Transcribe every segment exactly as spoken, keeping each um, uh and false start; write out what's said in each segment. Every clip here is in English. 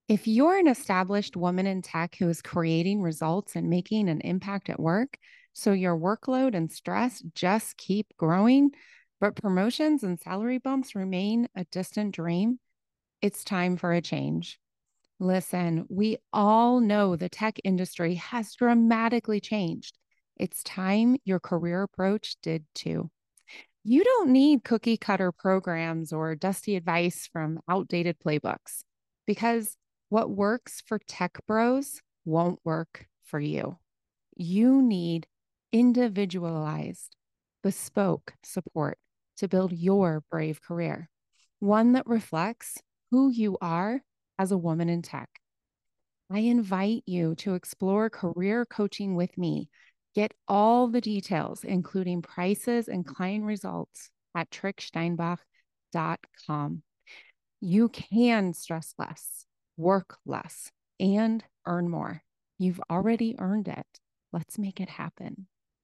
If you're an established woman in tech who is creating results and making an impact at work, so your workload and stress just keep growing, but promotions and salary bumps remain a distant dream, it's time for a change. Listen, we all know the tech industry has dramatically changed. It's time your career approach did too. You don't need cookie cutter programs or dusty advice from outdated playbooks because what works for tech bros won't work for you. You need individualized, bespoke support to build your brave career, one that reflects who you are as a woman in tech. I invite you to explore career coaching with me. Get all the details, including prices and client results, at trick steinbach dot com. You can stress less, work less, and earn more. You've already earned it. Let's make it happen.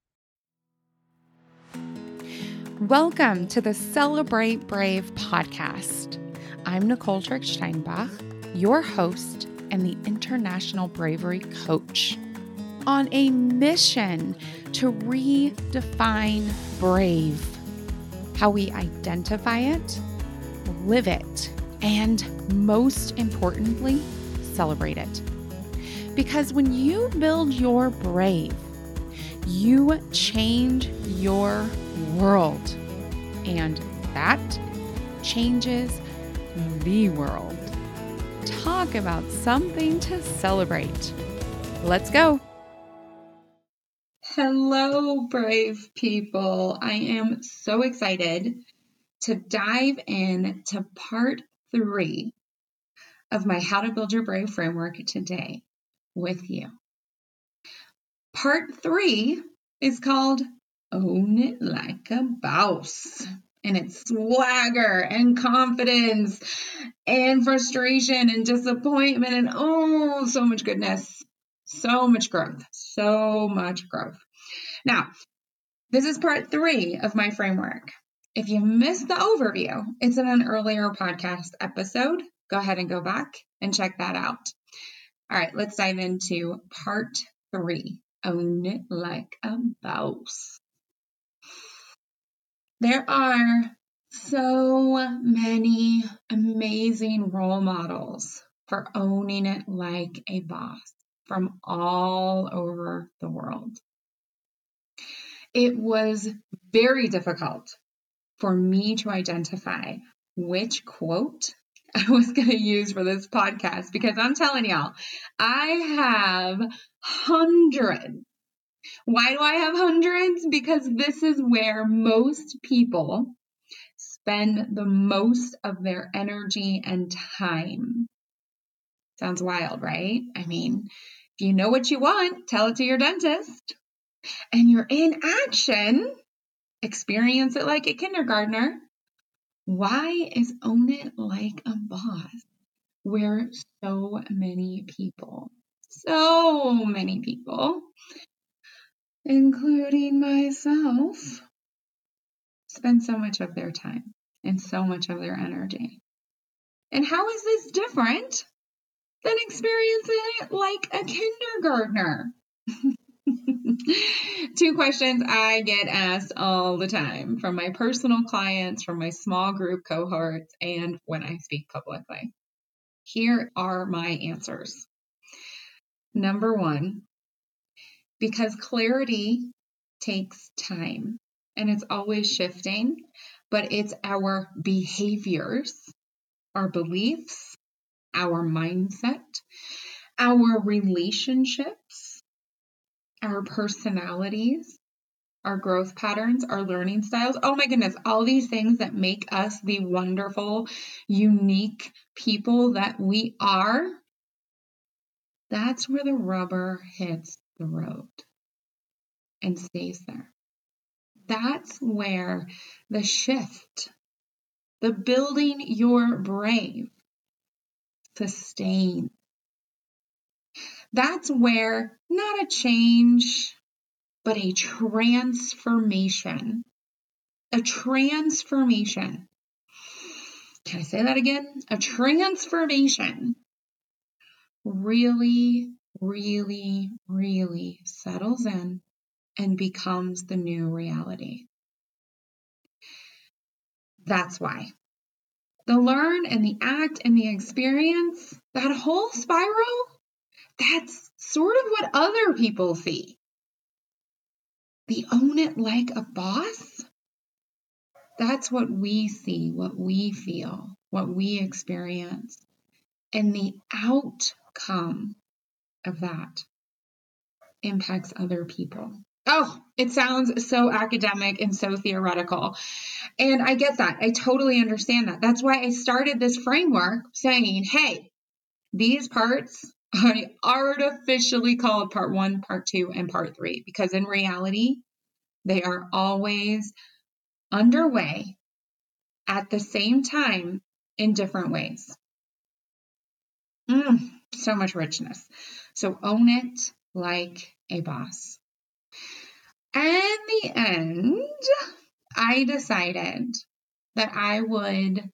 Welcome to the Celebrate Brave podcast. I'm Nicole Trick Steinbach, your host and the International Bravery Coach, on a mission to redefine brave, how we identify it, live it, and most importantly, celebrate it. Because when you build your brave, you change your world, and that changes the world. Talk about something to celebrate. Let's go. Hello, brave people. I am so excited to dive in to part three of my How to Build Your Brave framework today with you. Part three is called Own It Like a Boss. And it's swagger and confidence and frustration and disappointment and oh, so much goodness, so much growth, so much growth. Now, this is part three of my framework. If you missed the overview, it's in an earlier podcast episode. Go ahead and go back and check that out. All right, let's dive into part three. Own it like a boss. There are so many amazing role models for owning it like a boss from all over the world. It was very difficult for me to identify which quote I was going to use for this podcast because I'm telling y'all, I have hundreds. Why do I have hundreds? Because this is where most people spend the most of their energy and time. Sounds wild, right? I mean, if you know what you want, tell it to your dentist. And you're in action, experience it like a kindergartner. Why is Own It Like a Boss where so many people, so many people, including myself, spend so much of their time and so much of their energy? And how is this different than experiencing it like a kindergartner? Two questions I get asked all the time from my personal clients, from my small group cohorts, and when I speak publicly. Here are my answers. Number one, because clarity takes time and it's always shifting, but it's our behaviors, our beliefs, our mindset, our relationships, our personalities, our growth patterns, our learning styles. Oh my goodness, all these things that make us the wonderful, unique people that we are. That's where the rubber hits the road and stays there. That's where the shift, the building your brave, sustain. That's where not a change, but a transformation, a transformation. Can I say that again? A transformation really, really, really settles in and becomes the new reality. That's why. The learn and the act and the experience, that whole spiral, that's sort of what other people see. The own it like a boss, that's what we see, what we feel, what we experience. And the outcome of that impacts other people. Oh, it sounds so academic and so theoretical. And I get that. I totally understand that. That's why I started this framework saying, hey, these parts I artificially called part one, part two, and part three, because in reality, they are always underway at the same time in different ways. Mm, so much richness. So own it like a boss. In the end, I decided that I would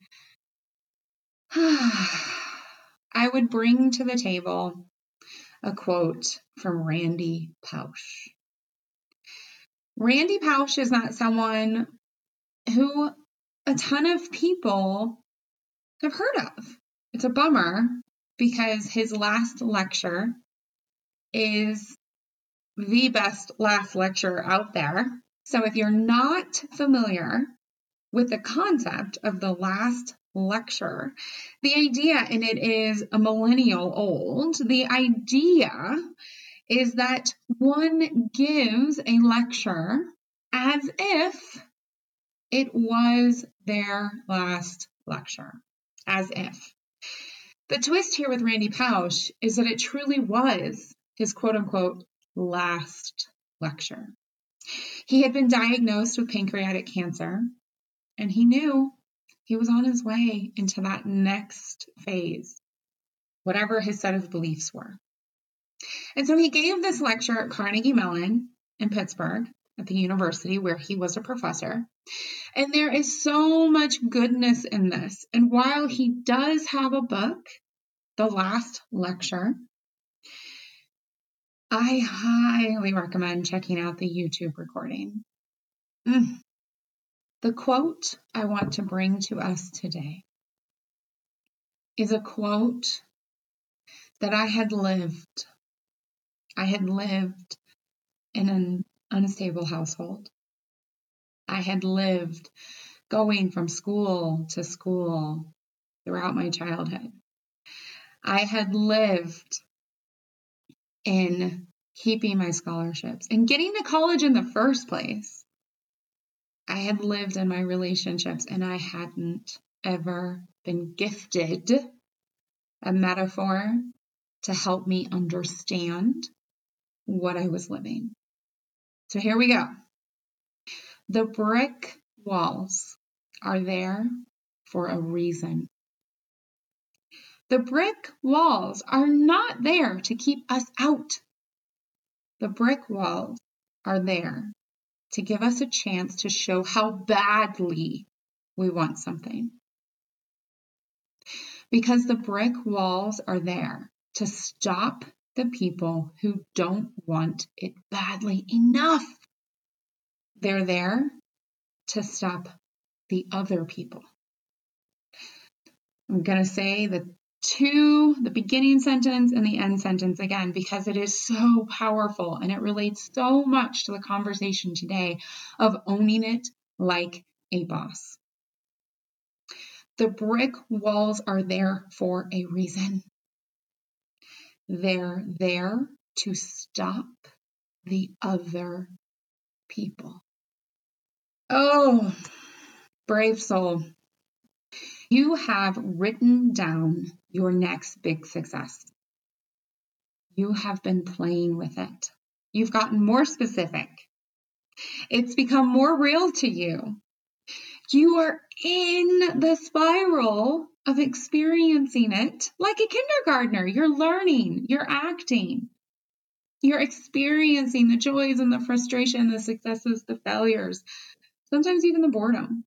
I would bring to the table a quote from Randy Pausch. Randy Pausch is not someone who a ton of people have heard of. It's a bummer because his last lecture is the best last lecture out there. So if you're not familiar with the concept of the last lecture, the idea, and it is a millennial old, the idea is that one gives a lecture as if it was their last lecture, as if. The twist here with Randy Pausch is that it truly was his quote unquote last lecture. He had been diagnosed with pancreatic cancer, and he knew he was on his way into that next phase, whatever his set of beliefs were. And so he gave this lecture at Carnegie Mellon in Pittsburgh at the university where he was a professor. And there is so much goodness in this. And while he does have a book, The Last Lecture, I highly recommend checking out the YouTube recording. Mm. The quote I want to bring to us today is a quote that I had lived. I had lived in an unstable household. I had lived going from school to school throughout my childhood. I had lived in keeping my scholarships and getting to college in the first place. I had lived in my relationships, and I hadn't ever been gifted a metaphor to help me understand what I was living. So here we go. The brick walls are there for a reason. The brick walls are not there to keep us out. The brick walls are there to give us a chance to show how badly we want something. Because the brick walls are there to stop the people who don't want it badly enough. They're there to stop the other people. I'm going to say the two, the beginning sentence and the end sentence again, because it is so powerful and it relates so much to the conversation today of owning it like a boss. The brick walls are there for a reason. They're there to stop the other people. Oh, brave soul. You have written down your next big success. You have been playing with it. You've gotten more specific. It's become more real to you. You are in the spiral of experiencing it like a kindergartner. You're learning, you're acting, you're experiencing the joys and the frustration, the successes, the failures, sometimes even the boredom.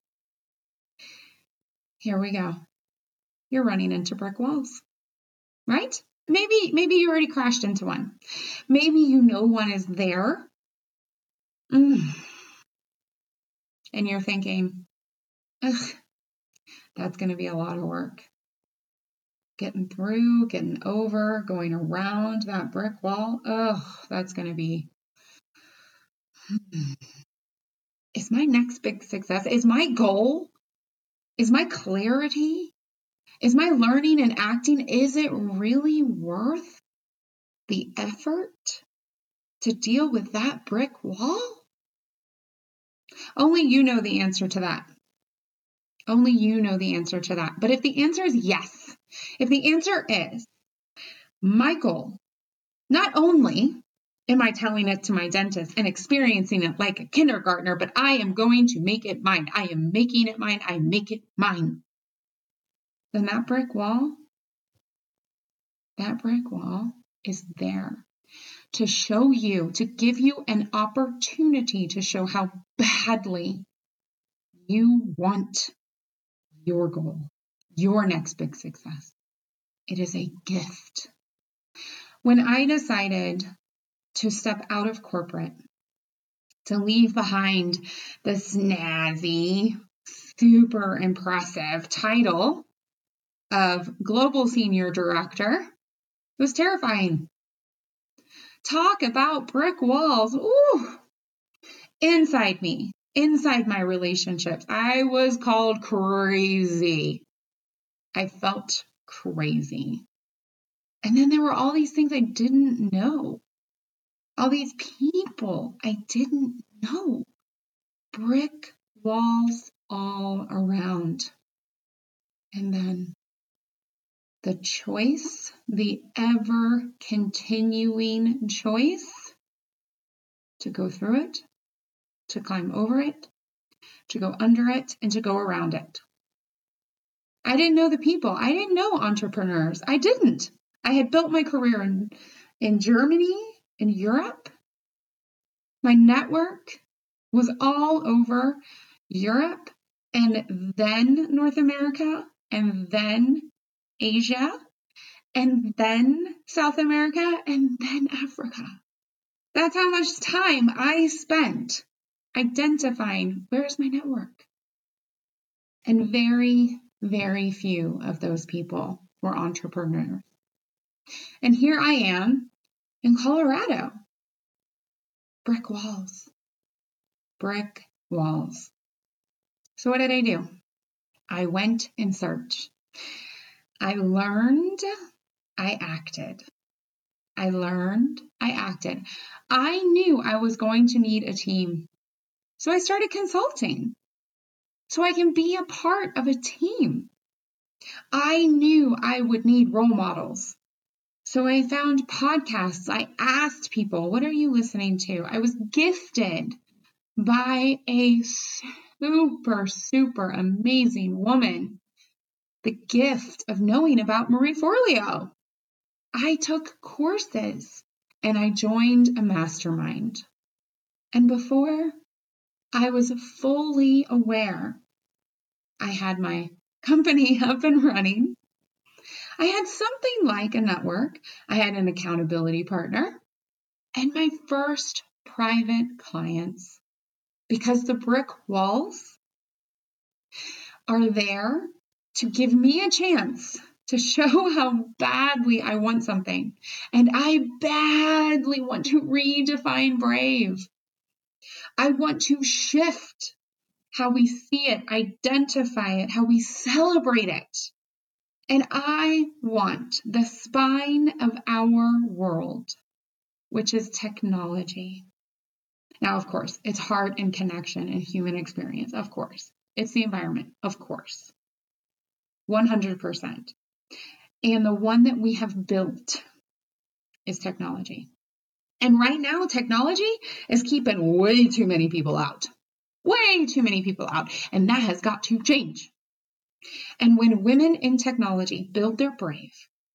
Here we go. You're running into brick walls, right? Maybe, maybe you already crashed into one. Maybe you know one is there. Mm. And you're thinking, ugh, that's going to be a lot of work. Getting through, getting over, going around that brick wall. Oh, that's going to be. Is my next big success? Is my goal? Is my clarity? Is my learning and acting? Is it really worth the effort to deal with that brick wall? Only you know the answer to that. Only you know the answer to that. But if the answer is yes, if the answer is my goal, not only am I telling it to my dentist and experiencing it like a kindergartner, but I am going to make it mine. I am making it mine. I make it mine. Then that brick wall, that brick wall is there to show you, to give you an opportunity to show how badly you want your goal, your next big success. It is a gift. When I decided to step out of corporate, to leave behind the snazzy, super impressive title of Global Senior Director, it was terrifying. Talk about brick walls. Ooh, inside me, inside my relationships, I was called crazy. I felt crazy. And then there were all these things I didn't know. All these people I didn't know. Brick walls all around. And then the choice, the ever continuing choice to go through it, to climb over it, to go under it, and to go around it. I didn't know the people. I didn't know entrepreneurs. I didn't. I had built my career in, in Germany, in Europe. My network was all over Europe and then North America and then Asia and then South America and then Africa. That's how much time I spent identifying where's my network. And very, very few of those people were entrepreneurs. And here I am in Colorado. Brick walls. Brick walls. So what did I do? I went in search. I learned, I acted. I learned, I acted. I knew I was going to need a team. So I started consulting so I can be a part of a team. I knew I would need role models. So I found podcasts. I asked people, what are you listening to? I was gifted by a super, super amazing woman, the gift of knowing about Marie Forleo. I took courses and I joined a mastermind. And before I was fully aware, I had my company up and running. I had something like a network. I had an accountability partner and my first private clients, because the brick walls are there to give me a chance to show how badly I want something. And I badly want to redefine brave. I want to shift how we see it, identify it, how we celebrate it. And I want the spine of our world, which is technology. Now, of course, it's heart and connection and human experience, of course. It's the environment, of course. one hundred percent. And the one that we have built is technology. And right now, technology is keeping way too many people out. Way too many people out. And that has got to change. And when women in technology build their brave,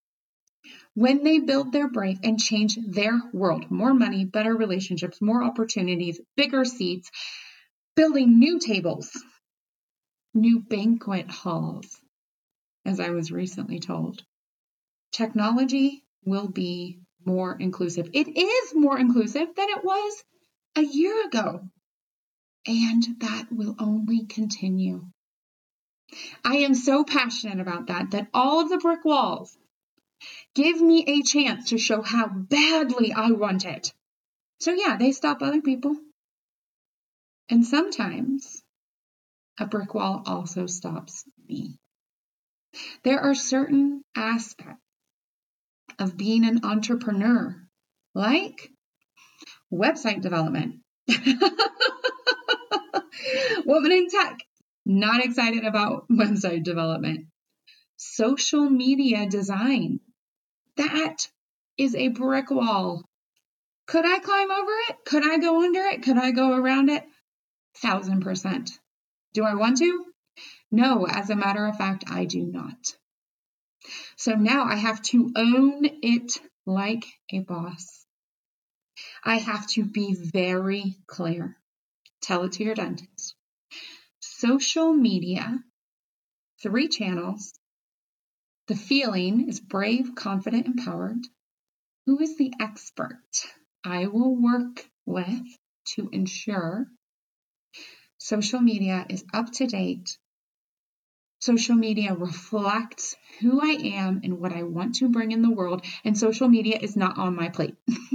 when they build their brave and change their world, more money, better relationships, more opportunities, bigger seats, building new tables, new banquet halls, as I was recently told. Technology will be more inclusive. It is more inclusive than it was a year ago, and that will only continue. I am so passionate about that, that all of the brick walls give me a chance to show how badly I want it. So yeah, they stop other people. And sometimes a brick wall also stops me. There are certain aspects of being an entrepreneur, like website development. Woman in tech, not excited about website development. Social media design, that is a brick wall. Could I climb over it? Could I go under it? Could I go around it? Thousand percent. Do I want to? No, as a matter of fact, I do not. So now I have to own it like a boss. I have to be very clear. Tell it to your dentist. Social media, three channels. The feeling is brave, confident, empowered. Who is the expert I will work with to ensure social media is up to date? Social media reflects who I am and what I want to bring in the world, and social media is not on my plate.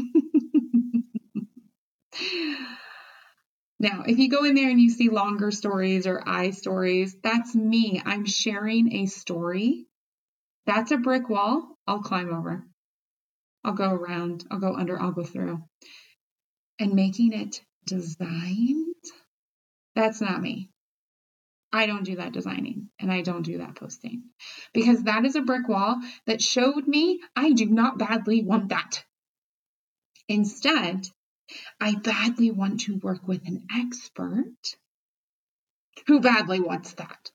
Now, if you go in there and you see longer stories or I stories, that's me. I'm sharing a story. That's a brick wall. I'll climb over. I'll go around. I'll go under. I'll go through. And making it designed, that's not me. I don't do that designing, and I don't do that posting, because that is a brick wall that showed me I do not badly want that. Instead, I badly want to work with an expert who badly wants that.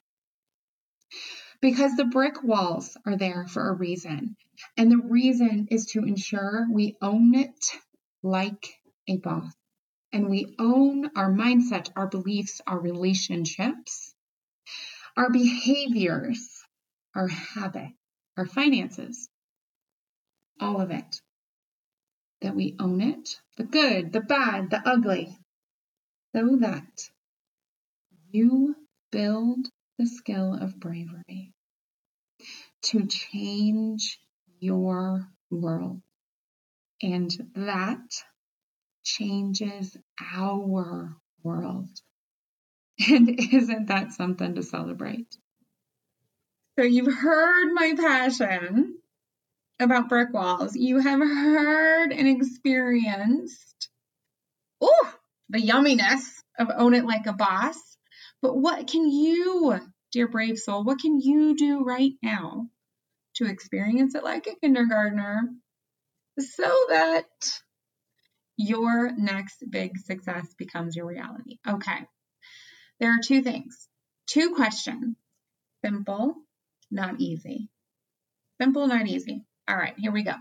Because the brick walls are there for a reason, and the reason is to ensure we own it like a boss, and we own our mindset, our beliefs, our relationships, our behaviors, our habits, our finances, all of it. That we own it, the good, the bad, the ugly, so that you build the skill of bravery to change your world. And that changes our world. And isn't that something to celebrate? So you've heard my passion about brick walls. You have heard and experienced, oh, the yumminess of Own It Like a Boss. But what can you, dear brave soul, what can you do right now to experience it like a kindergartner so that your next big success becomes your reality? Okay. There are two things, two questions. Simple, not easy. Simple, not easy. All right, here we go.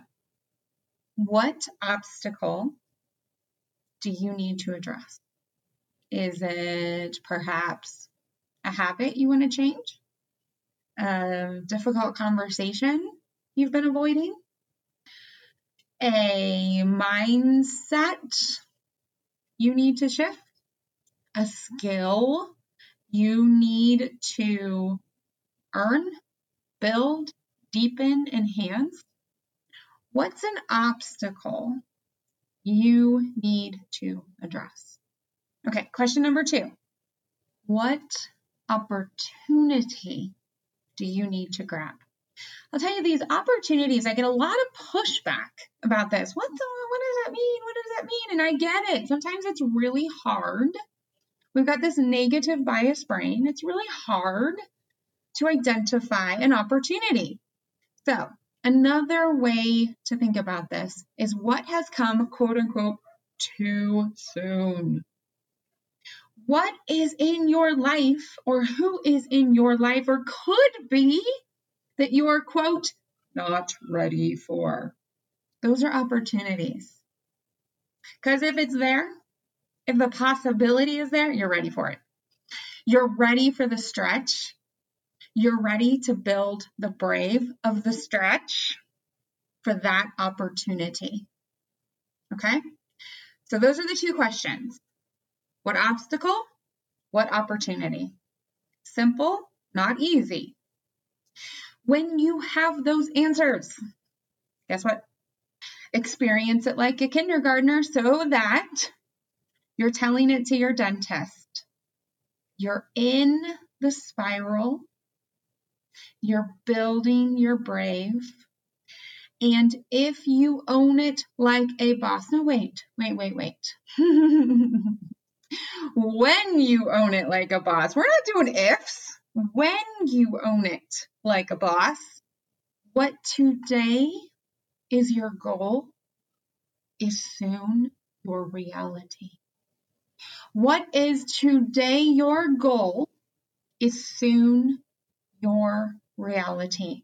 What obstacle do you need to address? Is it perhaps a habit you want to change? A difficult conversation you've been avoiding? A mindset you need to shift? A skill you need to earn, build, deepen, enhance? What's an obstacle you need to address? Okay, question number two. What opportunity do you need to grab? I'll tell you, these opportunities, I get a lot of pushback about this. What the, what does that mean? What does that mean? And I get it. Sometimes it's really hard. We've got this negative bias brain. It's really hard to identify an opportunity. So another way to think about this is what has come, quote unquote, too soon. What is in your life, or who is in your life, or could be, that you are, quote, not ready for? Those are opportunities. Because if it's there, if the possibility is there, you're ready for it. You're ready for the stretch. You're ready to build the brave of the stretch. for that opportunity. Okay? So those are the two questions. What obstacle? What opportunity? Simple, not easy. When you have those answers, guess what? Experience it like a kindergartner so that you're telling it to your dentist. You're in the spiral. You're building your brave. And if you own it like a boss, no, wait, wait, wait, wait. When you own it like a boss, we're not doing ifs. When you own it like a boss, what today is your goal is soon your reality. What is today your goal is soon your reality.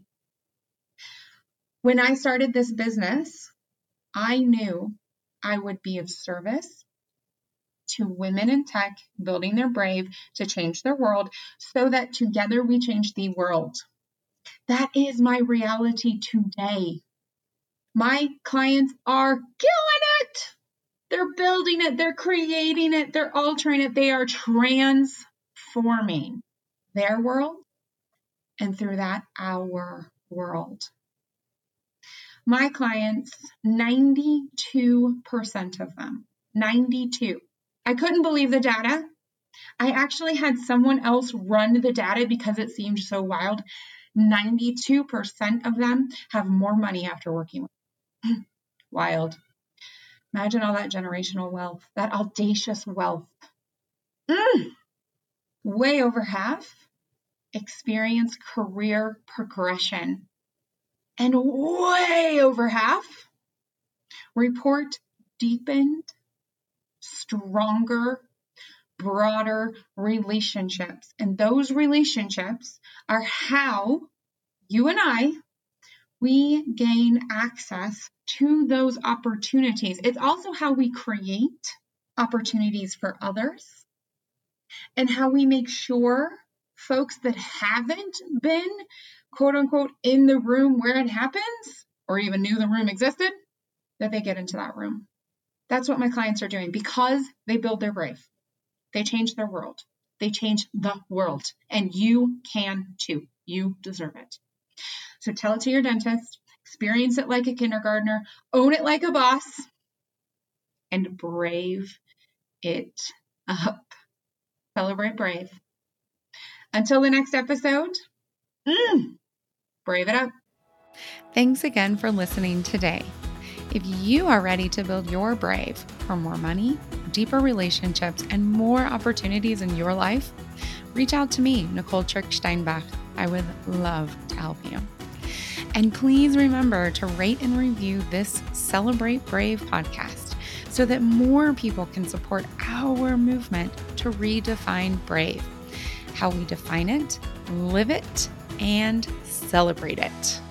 When I started this business, I knew I would be of service to women in tech, building their brave to change their world so that together we change the world. That is my reality today. My clients are killing it. They're building it. They're creating it. They're altering it. They are transforming their world and through that, our world. My clients, ninety-two percent of them, ninety-two. I couldn't believe the data. I actually had someone else run the data because it seemed so wild. ninety-two percent of them have more money after working with them. Wild. Imagine all that generational wealth, that audacious wealth. Mm. Way over half experience career progression. And way over half report deepened, stronger, broader relationships. And those relationships are how you and I, we gain access to those opportunities. It's also how we create opportunities for others and how we make sure folks that haven't been, quote unquote, in the room where it happens or even knew the room existed, that they get into that room. That's what my clients are doing because they build their brave. They change their world. They change the world. And you can too. You deserve it. So tell it to your dentist, experience it like a kindergartner, own it like a boss, and brave it up. Celebrate brave. Until the next episode, mm, brave it up. Thanks again for listening today. If you are ready to build your brave for more money, deeper relationships, and more opportunities in your life, reach out to me, Nicole Trick-Steinbach. I would love to help you. And please remember to rate and review this Celebrate Brave podcast so that more people can support our movement to redefine brave, how we define it, live it, and celebrate it.